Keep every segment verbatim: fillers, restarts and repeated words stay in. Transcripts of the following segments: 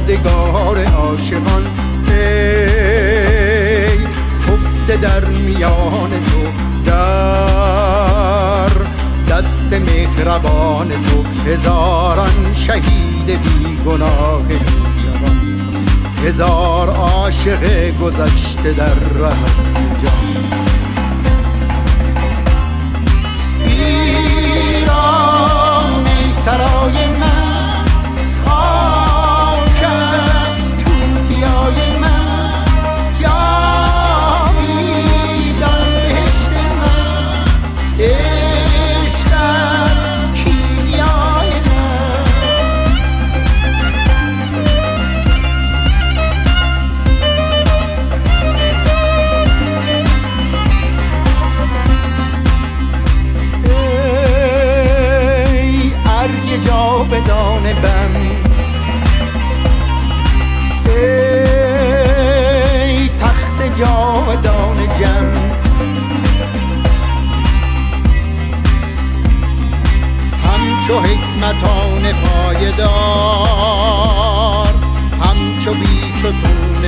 یادگار عاشقان. ای خفته در میان تو، در دست مهربان تو، هزاران شهید بی گناه جوان، هزار عاشق گذشته در ره جان. ایران ای سرای من، خاکت توتیای من، جاویدان بهشت من، عشقت کیمیای من. ای ارگ جاودان بم، ای تخت جاودان جم، همچو حکمتان پایدار، همچو بی ستون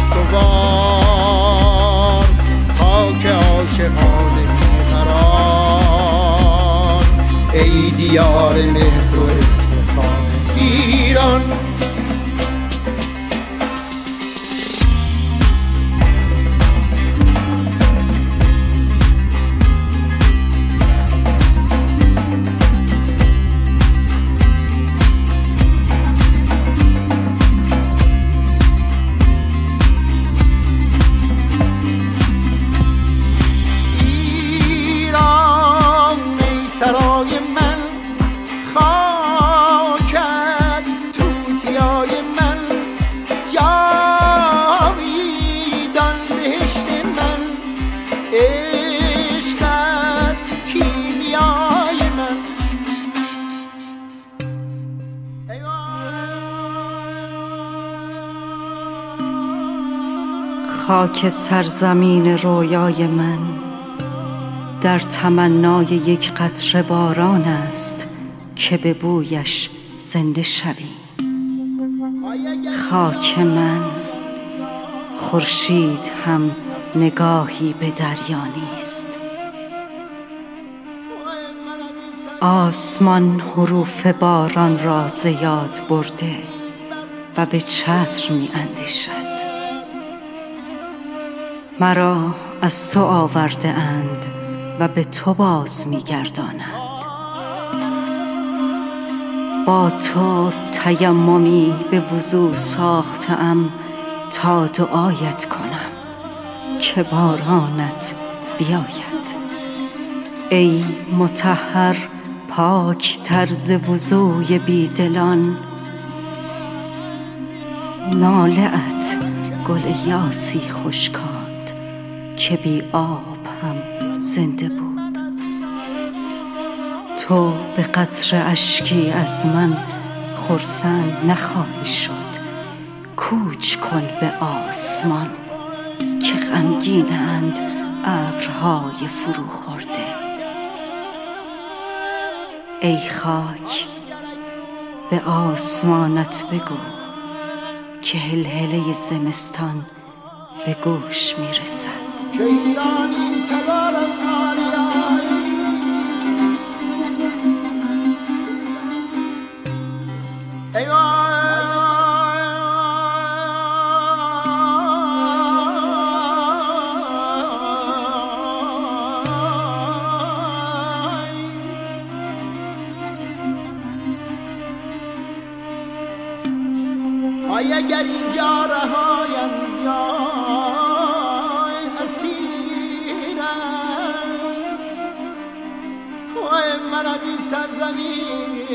استوار، خاک عاشقان بیقرار، ای دیار مهر و افتخار ایران. خاک سرزمین رویای من در تمنای یک قطره باران است که به بویش زنده شوی. خاک من، خورشید هم نگاهی به دریا نیست. آسمان حروف باران را ز یاد برده و به چتر می اندیشد. مرا از تو آورده اند و به تو باز می گردانند. با تو تیممی به وضو ساختم تا دعایت کنم که بارانت بیاید. ای مطهر پاک طرز وضوی بیدلان، ناله ات گل یاسی خشکاند که بی آب هم زنده بود. تو به قطره اشکی از من خرسند نخواهی شد. کوچ کن به آسمان که غمگینند ابرهای فرو خورده. ای خاک، به آسمانت بگو که هلهله زمستان به گوش میرسد. آی اگر اینجا رهایم یا اسیرم، وای من از این سرزمین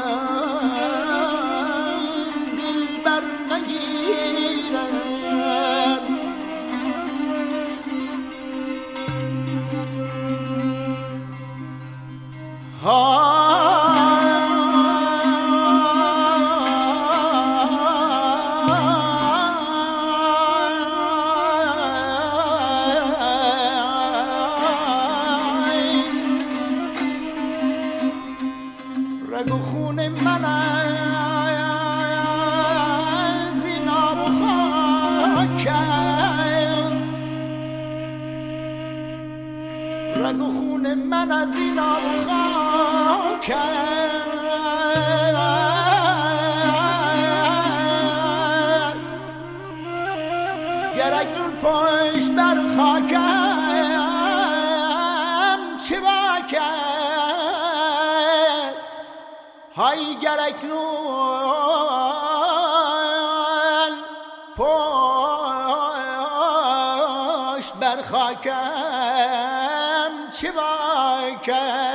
دل بر نگیرم. من از این خاک است گر اکنون پشت بر خاکم چه باک است های گر اکنون پشت بر خاکم چه باک است